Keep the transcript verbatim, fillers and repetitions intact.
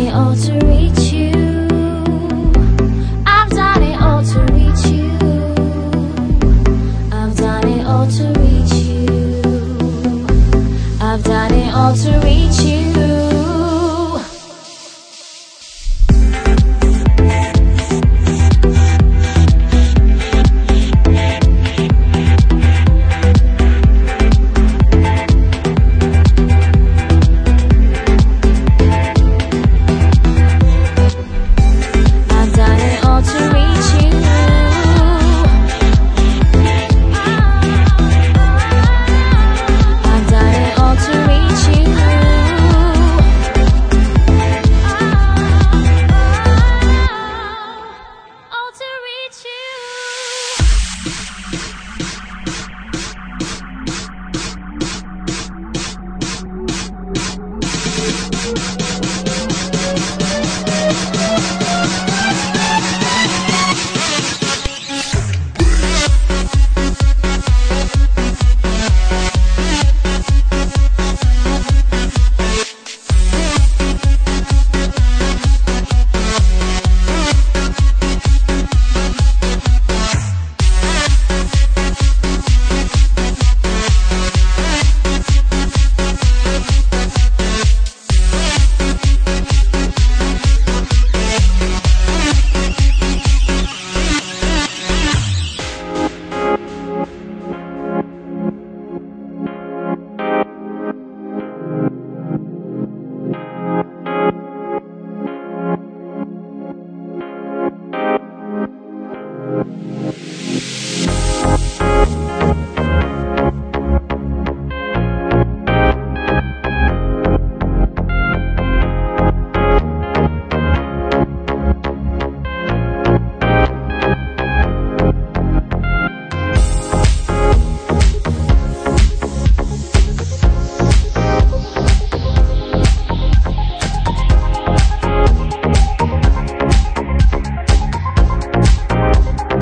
it all to reach you. I've done it all to reach you. I've done it all to reach you. I've done it all to reach you. We'll be right back.